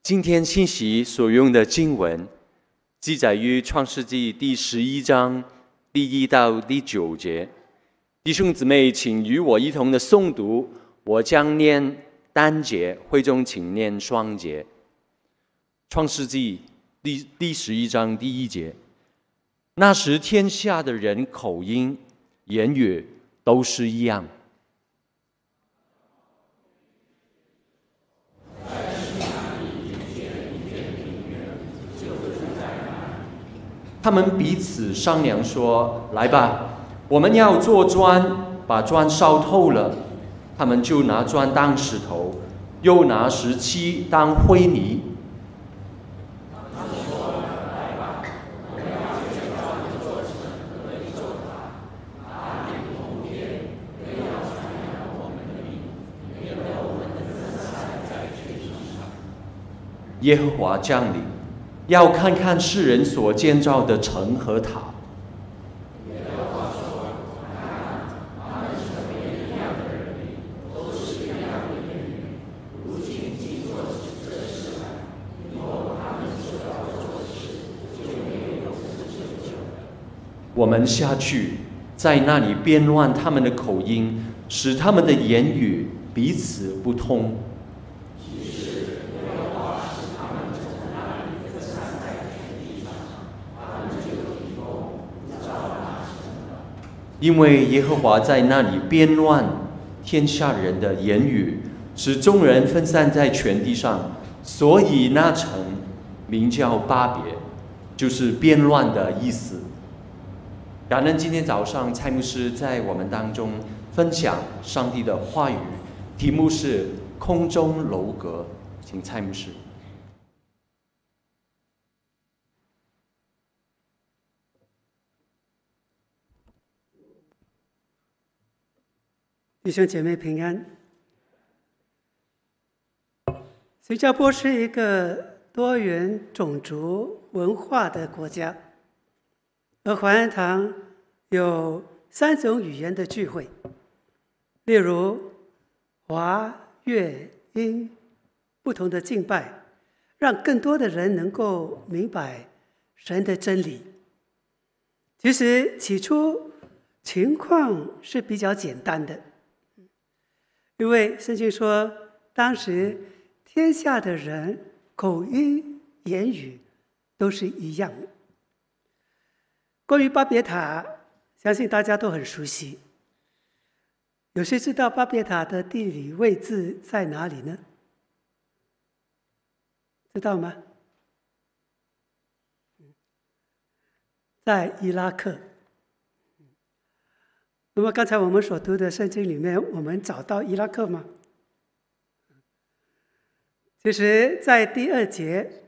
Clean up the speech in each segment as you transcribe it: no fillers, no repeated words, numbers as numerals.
今天信息所用的经文，记载于创世纪第11章第1到第9节。弟兄姊妹，请与我一同的诵读，我将念单节，会中请念双节。创世纪第11章第1节，那时天下的人口音、言语都是一样。他们彼此商量说：“来吧，我们要做砖，把砖烧透了。”他们就拿砖当石头，又拿石漆当灰泥。耶和华降临，要看看世人所建造的城和塔。我们下去，在那里变乱他们的口音，使他们的言语彼此不通。因为耶和华在那里编乱天下人的言语，使众人分散在全地上，所以那城名叫巴别，就是编乱的意思。感恩今天早上蔡牧师在我们当中分享上帝的话语，题目是空中楼阁，请蔡牧师。 弟兄姐妹平安。新加坡是一个多元种族文化的国家，而华恩堂有3种语言的聚会，例如华、粤、英不同的敬拜，让更多的人能够明白神的真理。其实起初情况是比较简单的，因为圣经说，当时天下的人口音、言语都是一样的。关于巴别塔，相信大家都很熟悉。有谁知道巴别塔的地理位置在哪里呢？知道吗？在伊拉克。那么刚才我们所读的圣经里面，我们找到伊拉克吗？其实在第二节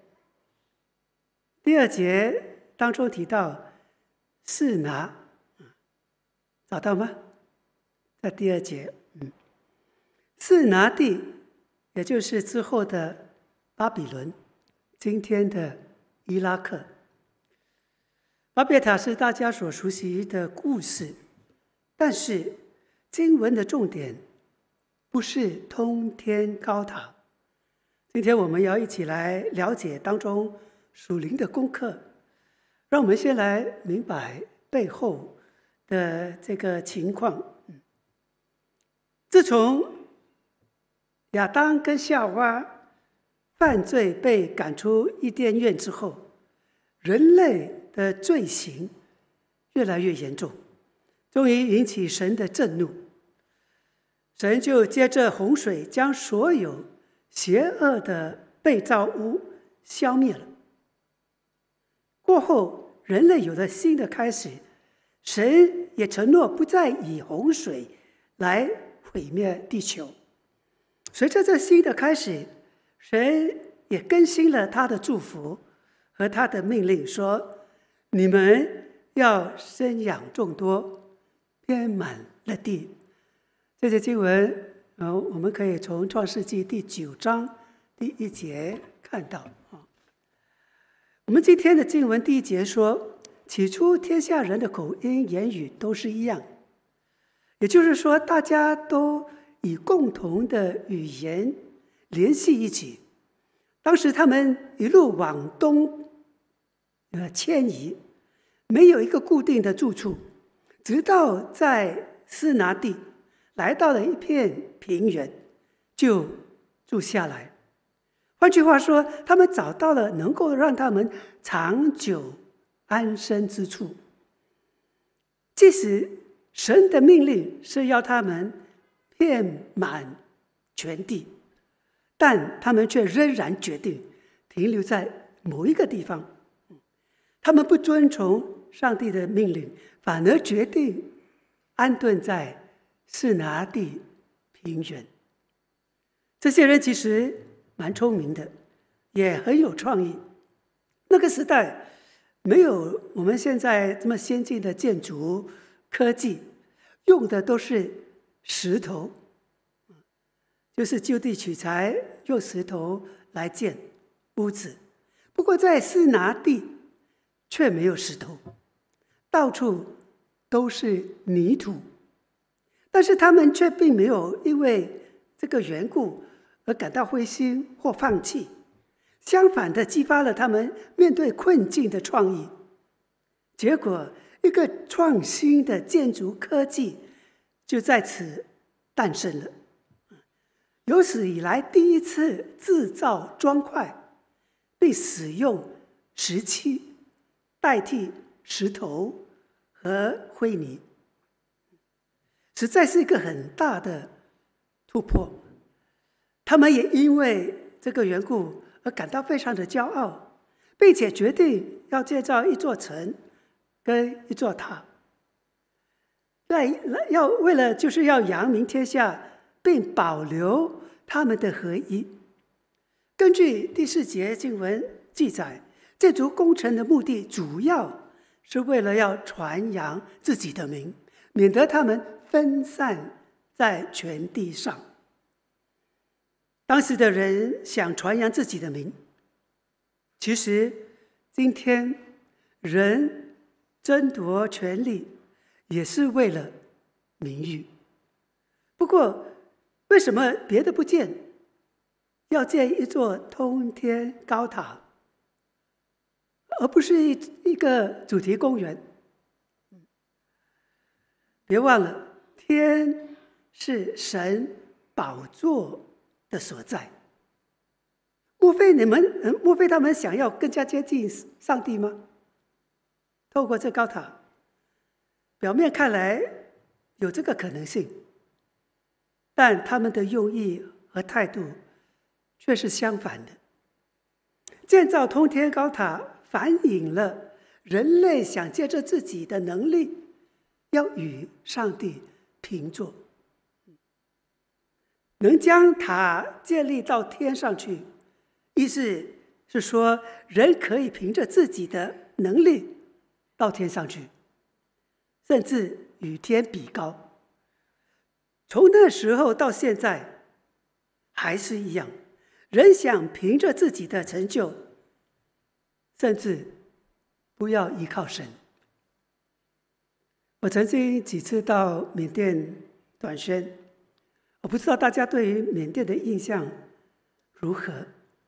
当中提到示拿，找到吗？在第2节，示拿地，也就是之后的巴比伦，今天的伊拉克。巴别塔是大家所熟悉的故事，但是经文的重点不是通天高塔。今天我们要一起来了解当中属灵的功课，让我们先来明白背后的这个情况。自从亚当跟夏娃犯罪被赶出伊甸园之后，人类的罪行越来越严重，终于引起神的震怒。神就借着洪水将所有邪恶的被造物消灭了。过后，人类有了新的开始，神也承诺不再以洪水来毁灭地球。随着这新的开始，神也更新了他的祝福和他的命令，说：你们要生养众多，遍满了地。这些经文我们可以从创世纪第9章第1节看到。我们今天的经文第1节说，起初天下人的口音言语都是一样，也就是说大家都以共同的语言联系一起， 当时他们一路往东迁移，没有一个固定的住处，直到在斯拿地来到了一片平原，就住下来。换句话说，他们找到了能够让他们长久安身之处。即使神的命令是要他们遍满全地，但他们却仍然决定停留在某一个地方。他们不遵从上帝的命令，反而决定安顿在示拿地平原。这些人其实蛮聪明的，也很有创意。那个时代没有我们现在这么先进的建筑科技，用的都是石头，就是就地取材，用石头来建屋子。不过在示拿地却没有石头，到处都是泥土。但是他们却并没有因为这个缘故而感到灰心或放弃，相反的激发了他们面对困境的创意。结果一个创新的建筑科技就在此诞生了。有史以来第一次制造砖块，并使用石漆代替石头和灰泥，实在是一个很大的突破。他们也因为这个缘故而感到非常的骄傲，并且决定要建造一座城跟一座塔，为了就是要扬名天下，并保留他们的合一。根据第4节经文记载，建筑工程的目的主要是为了要传扬自己的名，免得他们分散在全地上。当时的人想传扬自己的名，其实今天人争夺权力也是为了名誉。不过为什么别的不建，要建一座通天高塔，而不是一个主题公园？别忘了，天是神宝座的所在。莫非他们想要更加接近上帝吗？透过这高塔，表面看来有这个可能性，但他们的用意和态度却是相反的。建造通天高塔反映了人类想借着自己的能力要与上帝平坐，能将塔建立到天上去，意思是说人可以凭着自己的能力到天上去，甚至与天比高。从那时候到现在还是一样，人想凭着自己的成就，甚至不要依靠神。我曾经几次到缅甸短宣，我不知道大家对于缅甸的印象如何。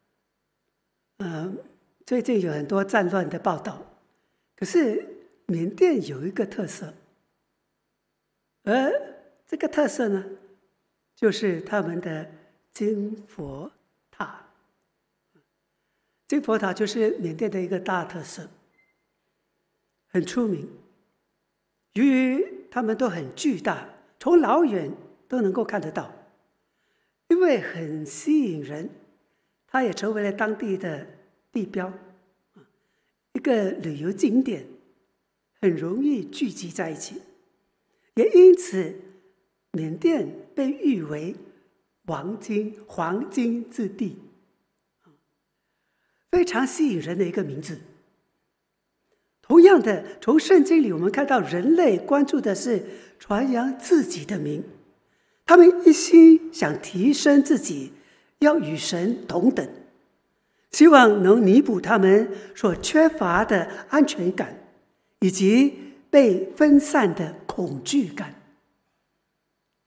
最近有很多战乱的报道，可是缅甸有一个特色，而这个特色呢，就是他们的金佛塔。金佛塔就是缅甸的一个大特色，很出名。由于它们都很巨大，从老远都能够看得到，因为很吸引人，它也成为了当地的地标，一个旅游景点，很容易聚集在一起。也因此，缅甸被誉为黄金之地，非常吸引人的一个名字。同样的，从圣经里我们看到人类关注的是传扬自己的名，他们一心想提升自己，要与神同等，希望能弥补他们所缺乏的安全感以及被分散的恐惧感。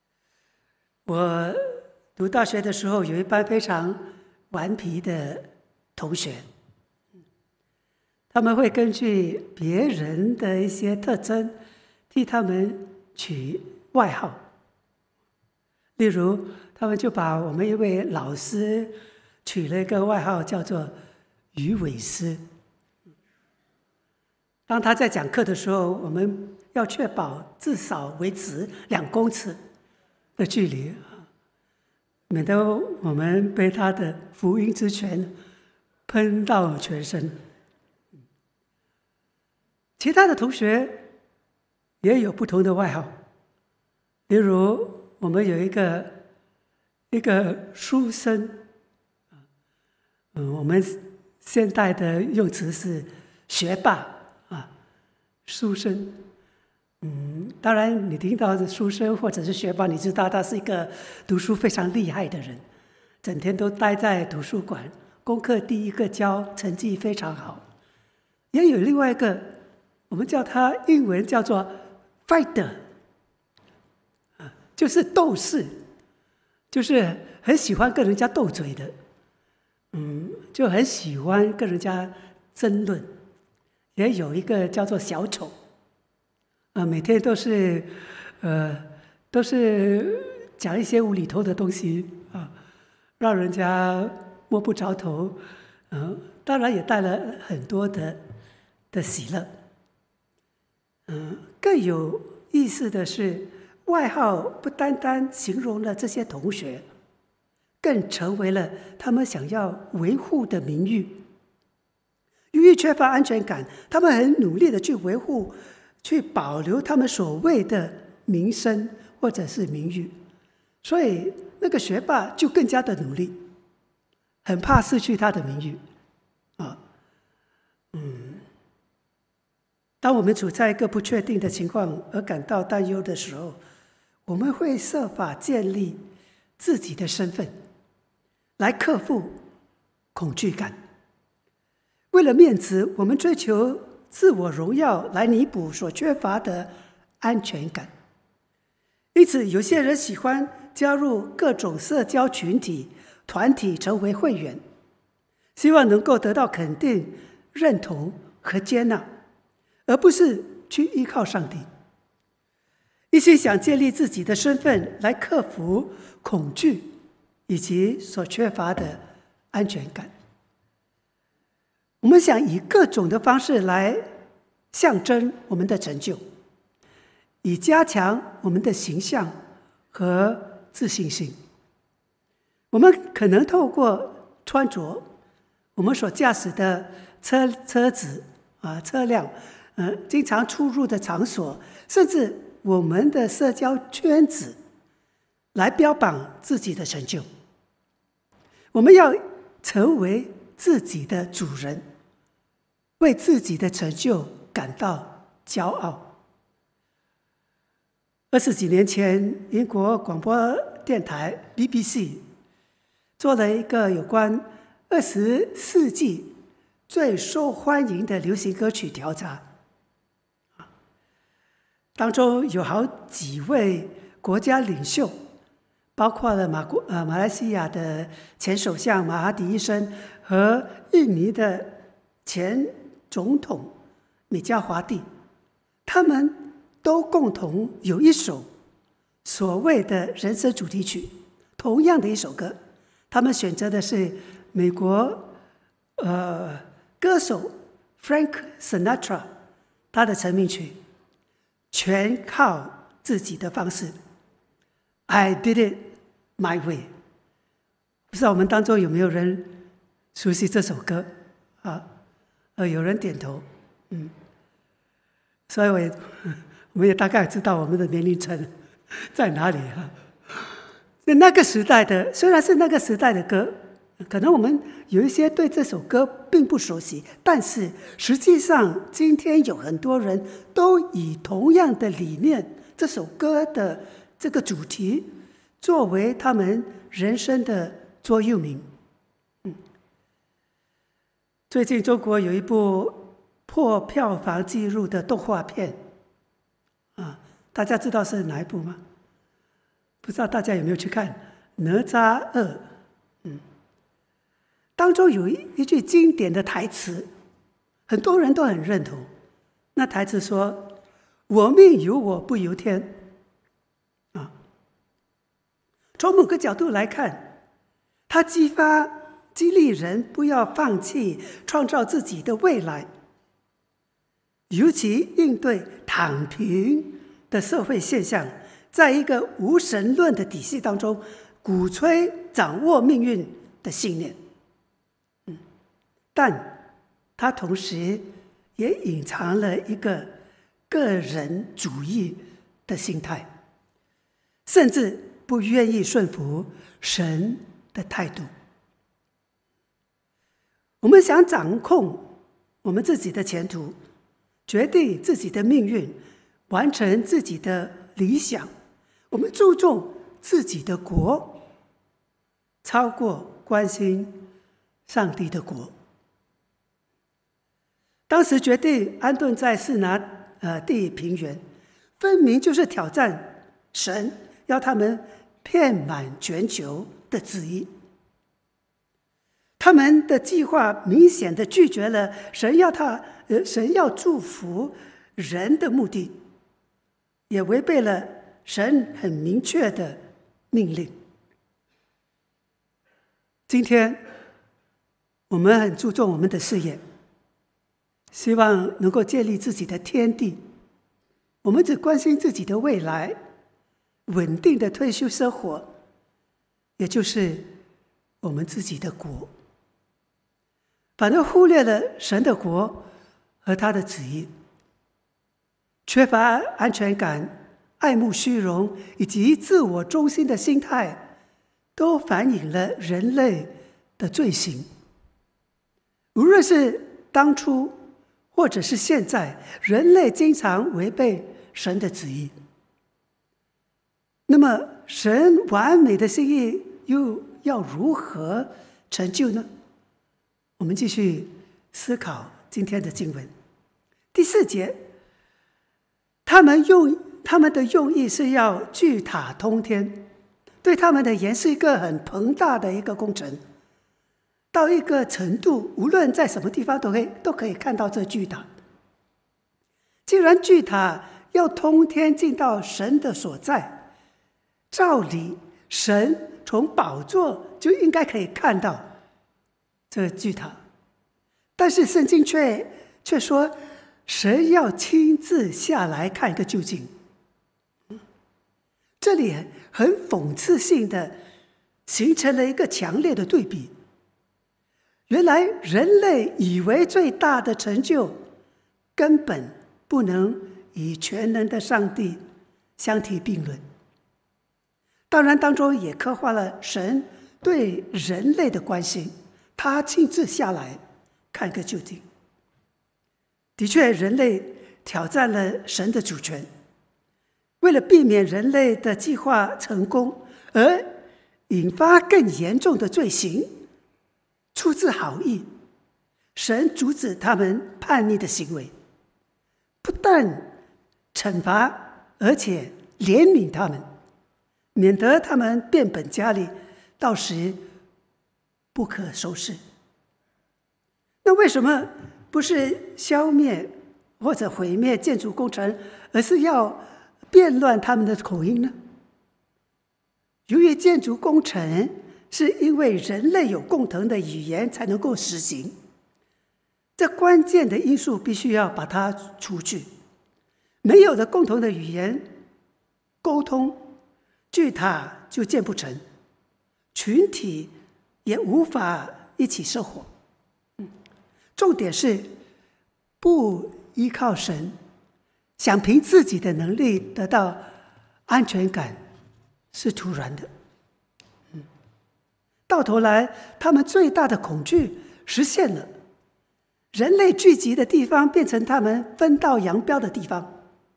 我读大学的时候，有一班非常顽皮的同学，他们会根据别人的一些特征，替他们取外号。例如，他们就把我们一位老师取了一个外号，叫做“鱼尾狮”。当他在讲课的时候，我们要确保至少维持2公尺的距离，免得我们被他的福音之泉喷到全身。其他的同学也有不同的外号，例如我们有一个书生，我们现代的用词是学霸啊，书生。当然你听到的书生或者是学霸，你知道他是一个读书非常厉害的人，整天都待在图书馆，功课第一个交，成绩非常好。也有另外一个，我们叫他英文叫做 fighter， 就是斗士，就是很喜欢跟人家斗嘴的，就很喜欢跟人家争论。也有一个叫做小丑，每天都是讲一些无厘头的东西啊，让人家摸不着头，当然也带了很多的喜乐。更有意思的是，外号不单单形容了这些同学，更成为了他们想要维护的名誉。由于缺乏安全感，他们很努力的去维护、去保留他们所谓的名声或者是名誉，所以那个学霸就更加的努力，很怕失去他的名誉啊。当我们处在一个不确定的情况而感到担忧的时候，我们会设法建立自己的身份，来克服恐惧感。为了面子，我们追求自我荣耀来弥补所缺乏的安全感。因此，有些人喜欢加入各种社交群体、团体成为会员，希望能够得到肯定、认同和接纳，而不是去依靠上帝。一心想建立自己的身份来克服恐惧以及所缺乏的安全感。我们想以各种的方式来象征我们的成就，以加强我们的形象和自信心。我们可能透过穿着，我们所驾驶的车子车辆，经常出入的场所，甚至我们的社交圈子，来标榜自己的成就。我们要成为自己的主人，为自己的成就感到骄傲。20几年前，英国广播电台 BBC 做了一个有关20世纪最受欢迎的流行歌曲调查，当中有好几位国家领袖，包括了马来西亚的前首相马哈迪医生和印尼的前总统米加华蒂，他们都共同有一首所谓的人生主题曲，同样的一首歌，他们选择的是美国歌手 Frank Sinatra 他的成名曲，全靠自己的方式 I did it my way。 不知道我们当中有没有人熟悉这首歌啊？有人点头，所以我们也大概知道我们的年龄层在哪里啊。那个时代的，虽然是那个时代的歌，可能我们有一些对这首歌并不熟悉，但是实际上今天有很多人都以同样的理念，这首歌的这个主题作为他们人生的座右铭。最近中国有一部破票房纪录的动画片，大家知道是哪一部吗？不知道大家有没有去看《哪吒2》？ 当中有一句经典的台词，很多人都很认同。那台词说：“我命由我不由天。”从某个角度来看，它激励人不要放弃创造自己的未来，尤其应对躺平的社会现象，在一个无神论的体系当中，鼓吹掌握命运的信念。但它同时也隐藏了一个个人主义的心态，甚至不愿意顺服神的态度。我们想掌控我们自己的前途，决定自己的命运，完成自己的理想，我们注重自己的国，超过关心上帝的国。当时决定安顿在示拿地平原，分明就是挑战神要他们遍满全球的旨意。他们的计划明显的拒绝了神要祝福人的目的，也违背了神很明确的命令。今天我们很注重我们的事业，希望能够建立自己的天地，我们只关心自己的未来，稳定的退休生活，也就是我们自己的国，反而忽略了神的国和他的旨意。缺乏安全感、爱慕虚荣以及自我中心的心态，都反映了人类的罪行。无论是当初或者是现在，人类经常违背神的旨意。那么神完美的心意又要如何成就呢？我们继续思考今天的经文。第4节，他们的用意是要聚塔通天，对他们而言是一个很庞大的一个工程，到一个程度，无论在什么地方都可以看到这巨塔。既然巨塔要通天进到神的所在，照理神从宝座就应该可以看到这巨塔，但是圣经却说神要亲自下来看个究竟。这里很讽刺性的形成了一个强烈的对比。原来人类以为最大的成就根本不能与全能的上帝相提并论。当然当中也刻画了神对人类的关心，他亲自下来看个究竟。的确，人类挑战了神的主权，为了避免人类的计划成功而引发更严重的罪行，出自好意，神阻止他们叛逆的行为，不但惩罚，而且怜悯他们，免得他们变本加厉，到时不可收拾。那为什么不是消灭或者毁灭建筑工程，而是要变乱他们的口音呢？由于建筑工程是因为人类有共同的语言才能够实行，这关键的因素必须要把它除去。没有了共同的语言沟通，巨塔就建不成，群体也无法一起生活。重点是不依靠神，想凭自己的能力得到安全感，是徒然的。到头来，他们最大的恐惧实现了，人类聚集的地方变成他们分道扬镳的地方。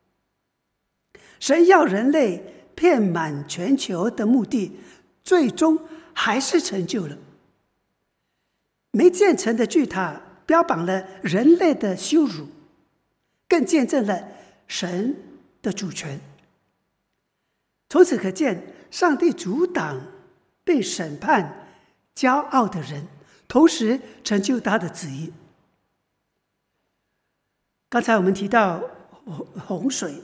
神要人类遍满全球的目的，最终还是成就了。没建成的巨塔标榜了人类的羞辱，更见证了神的主权。从此可见，上帝阻挡并审判骄傲的人， 同时成就他的旨意。刚才我们提到洪水，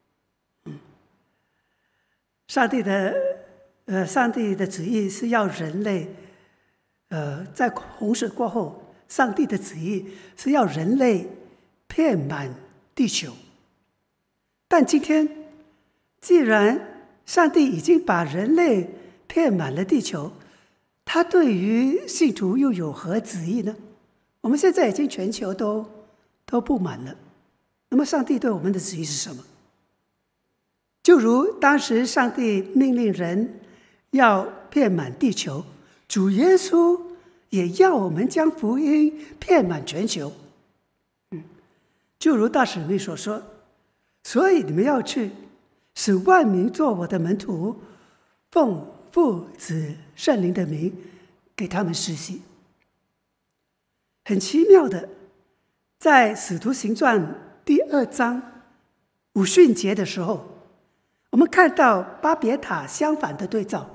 上帝的旨意是要人类，在洪水过后，上帝的旨意是要人类遍满地球。但今天，既然上帝已经把人类遍满了地球，他对于信徒又有何旨意呢？我们现在已经全球都布满了，那么上帝对我们的旨意是什么？就如当时上帝命令人要遍满地球，主耶稣也要我们将福音遍满全球。就如大使命所说，所以你们要去，使万民做我的门徒，奉父子圣灵的名给他们施洗。很奇妙的，在使徒行传第2章五旬节的时候，我们看到巴别塔相反的对照。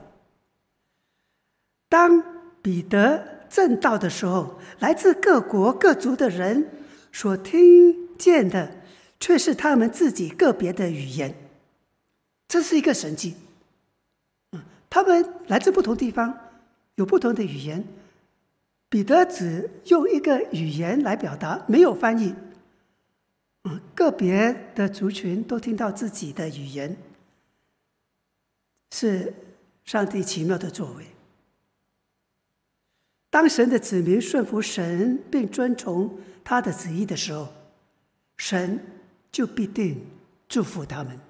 当彼得正道的时候，来自各国各族的人所听见的却是他们自己个别的语言，这是一个神迹。他们来自不同地方，有不同的语言，彼得只用一个语言来表达，没有翻译。个别的族群都听到自己的语言，是上帝奇妙的作为。当神的子民顺服神并遵从他的旨意的时候，神就必定祝福他们。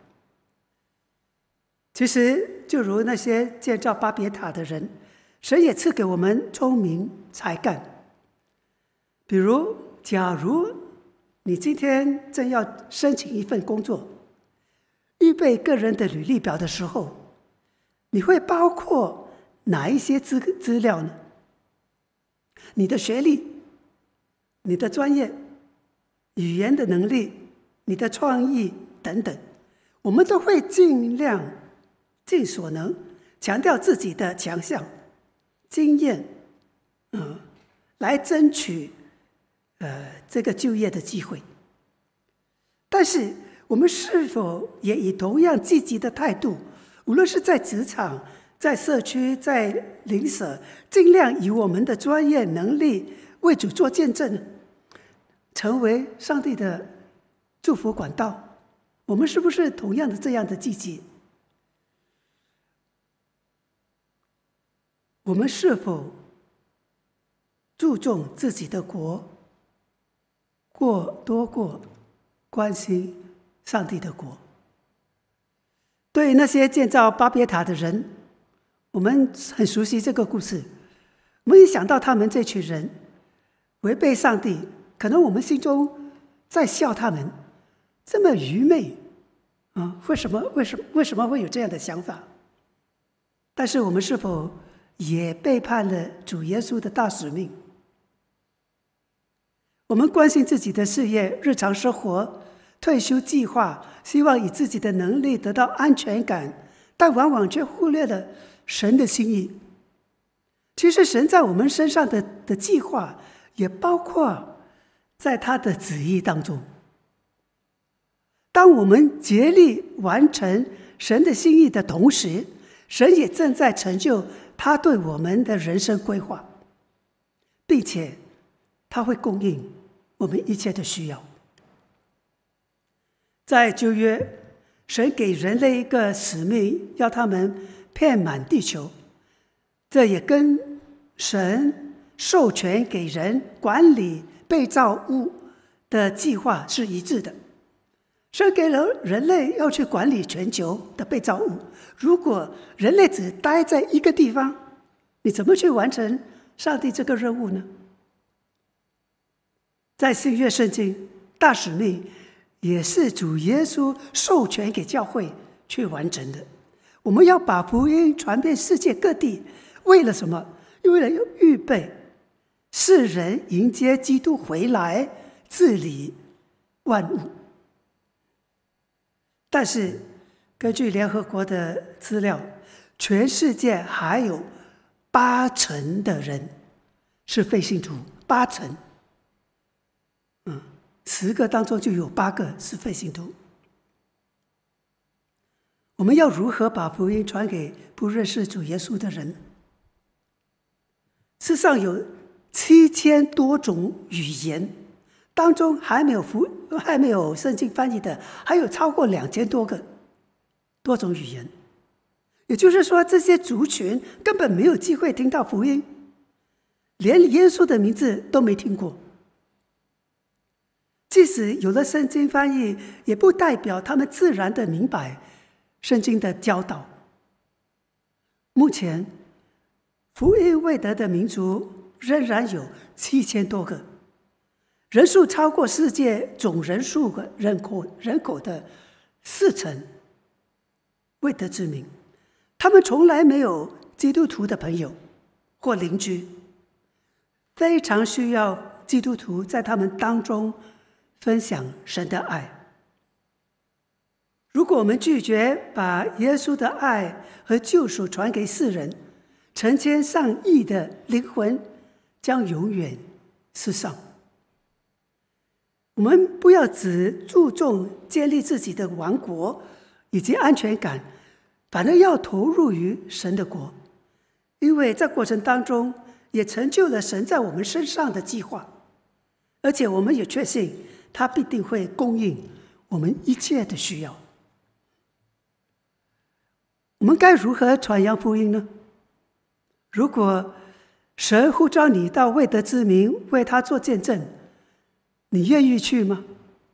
其实就如那些建造巴别塔的人，神也赐给我们聪明才干。比如假如你今天正要申请一份工作，预备个人的履历表的时候，你会包括哪一些资料呢？你的学历、你的专业、语言的能力、你的创意等等，我们都会尽所能强调自己的强项、经验，来争取这个就业的机会。但是我们是否也以同样积极的态度，无论是在职场、在社区、在邻舍，尽量以我们的专业能力为主做见证，成为上帝的祝福管道？我们是不是同样的这样的积极？我们是注重自己的国，多过关心上帝的国？对于那些建造巴别塔的人，我们很熟悉这个故事。我们一想到他们这群人违背上帝，可能我们心中在笑他们这么愚昧啊！为什么会有这样的想法？但是我们是否也背叛了主耶稣的大使命？我们关心自己的事业、日常生活、退休计划，希望以自己的能力得到安全感，但往往却忽略了神的心意。其实神在我们身上的计划，也包括在他的旨意当中。当我们竭力完成神的心意的同时，神也正在成就他对我们的人生规划，并且他会供应我们一切的需要。在旧约，神给人类一个使命，要他们遍满地球，这也跟神授权给人管理被造物的计划是一致的。神给了人类要去管理全球的被造物，如果人类只待在一个地方，你怎么去完成上帝这个任务呢？在新约圣经，大使命也是主耶稣授权给教会去完成的。我们要把福音传遍世界各地，为了什么？为了预备世人迎接基督回来治理万物。但是根据联合国的资料，全世界还有80%的人是非信徒，80%。10个当中就有8个是非信徒。我们要如何把福音传给不认识主耶稣的人？世上有7000多种语言，当中还没有圣经翻译的，还有超过2000多种语言。也就是说，这些族群根本没有机会听到福音，连耶稣的名字都没听过。即使有了圣经翻译，也不代表他们自然的明白圣经的教导。目前福音未得的民族仍然有7000多个，人数超过世界总人口的40%。未得之民，他们从来没有基督徒的朋友或邻居，非常需要基督徒在他们当中分享神的爱。如果我们拒绝把耶稣的爱和救赎传给世人，成千上亿的灵魂将永远失丧。我们不要只注重建立自己的王国以及安全感，反而要投入于神的国，因为在过程当中也成就了神在我们身上的计划，而且我们也确信他必定会供应我们一切的需要。我们该如何传扬福音呢？如果神呼召你到未得之民为他做见证，你愿意去吗？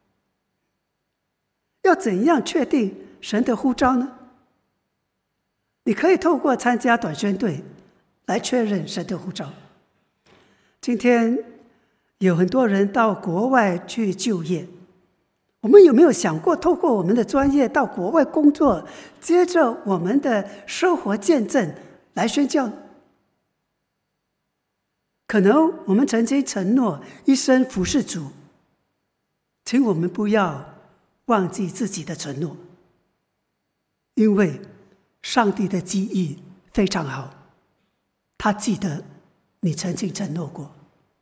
要怎样确定神的呼召呢？你可以透过参加短宣队来确认神的呼召。今天有很多人到国外去就业，我们有没有想过透过我们的专业到国外工作，接着我们的生活见证来宣教呢？可能我们曾经承诺一生服侍主，请我们不要忘记自己的承诺，因为上帝的记忆非常好，他记得你曾经承诺过。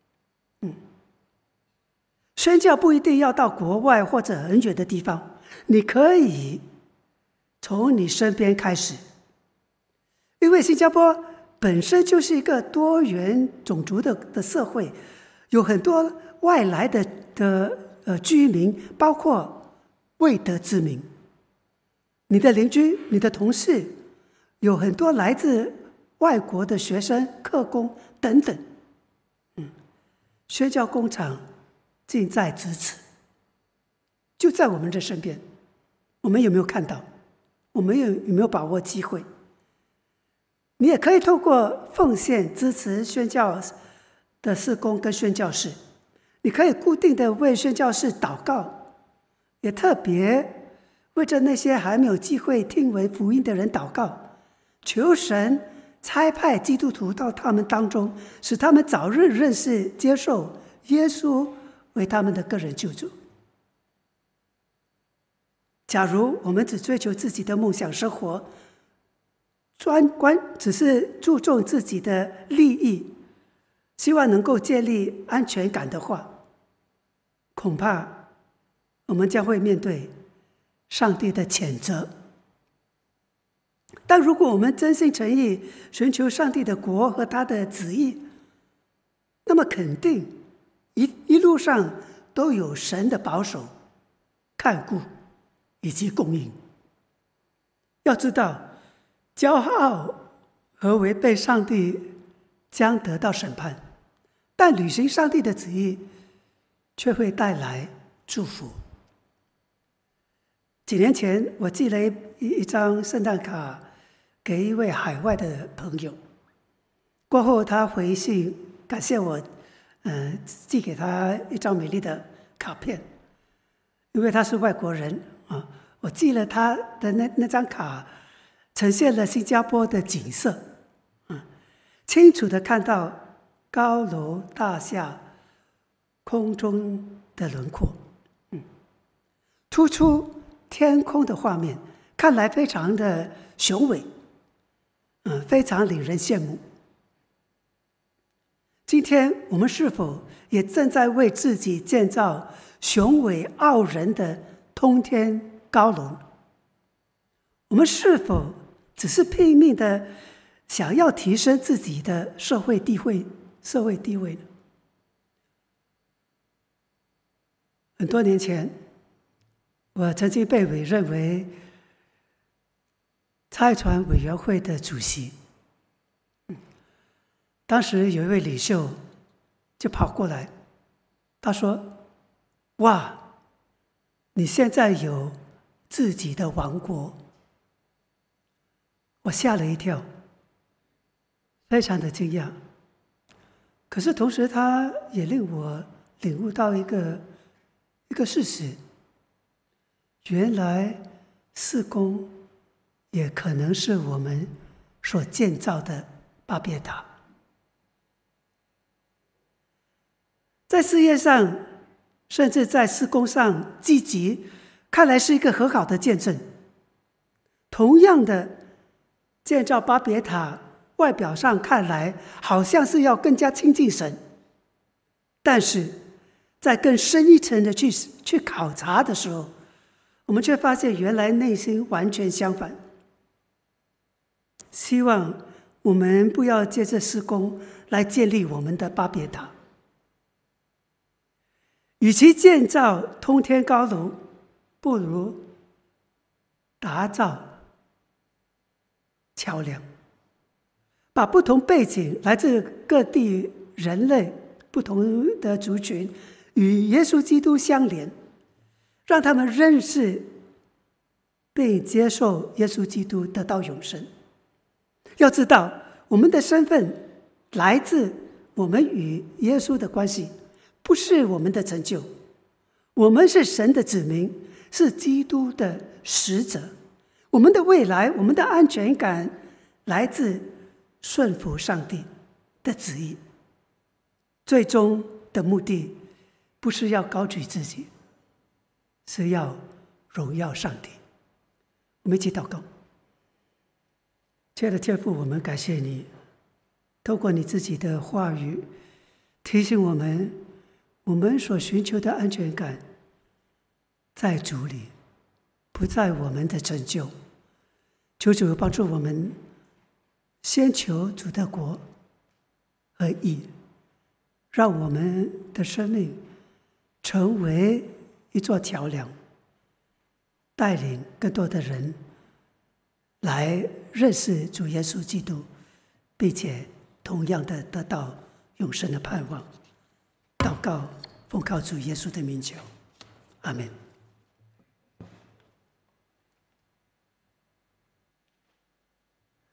宣教不一定要到国外或者很远的地方，你可以从你身边开始，因为新加坡本身就是一个多元种族的社会，有很多外来的居民，包括未得之民。你的邻居、你的同事，有很多来自外国的学生、客工等等。宣教工厂近在咫尺，就在我们的身边。我们有没有看到？我们有没有把握机会？你也可以透过奉献支持宣教的事工跟宣教士，你可以固定的为宣教士祷告，也特别为着那些还没有机会听闻福音的人祷告，求神差派基督徒到他们当中，使他们早日认识接受耶稣为他们的个人救主。假如我们只追求自己的梦想生活，只是注重自己的利益，希望能够建立安全感的话，恐怕我们将会面对上帝的谴责。但如果我们真心诚意寻求上帝的国和他的旨意，那么肯定一路上都有神的保守、看顾以及供应。要知道，骄傲和违背上帝将得到审判，但履行上帝的旨意却会带来祝福。几年前，我寄了一张圣诞卡给一位海外的朋友，过后他回信感谢我，寄给他一张美丽的卡片，因为他是外国人啊。我寄了他的那张卡，呈现了新加坡的景色，清楚的看到高楼大厦、空中的轮廓，突出天空的画面，看来非常的雄伟，非常令人羡慕。 今天我们是否也正在为自己建造雄伟傲人的通天高楼？我们是否只是拼命的想要提升自己的社会地位呢？很多年前，我曾经被委任为差传委员会的主席。当时有一位领袖就跑过来，他说：“哇，你现在有自己的王国。”我吓了一跳，非常的惊讶。可是同时，他也令我领悟到一个事实：原来事工也可能是我们所建造的巴别塔。在事业上，甚至在事工上积极，看来是一个很好的见证。同样的，建造巴别塔，外表上看来好像是要更加亲近神，但是在更深一层的去考察的时候，我们却发现原来内心完全相反。希望我们不要借着事工来建立我们的巴别塔。与其建造通天高楼，不如打造桥梁，把不同背景、来自各地人类不同的族群与耶稣基督相连，让他们认识并接受耶稣基督，得到永生。要知道，我们的身份来自我们与耶稣的关系，不是我们的成就。我们是神的子民，是基督的使者。我们的未来，我们的安全感来自顺服上帝的旨意。最终的目的不是要高举自己，是要荣耀上帝。我们一起祷告。亲爱的天父，我们感谢你，透过你自己的话语提醒我们，我们所寻求的安全感在主里，不在我们的成就。求主帮助我们先求主的国和义，让我们的生命成为一座桥梁，带领更多的人来认识主耶稣基督，并且同样的得到永生的盼望。祷告，奉靠主耶稣的名求，阿们。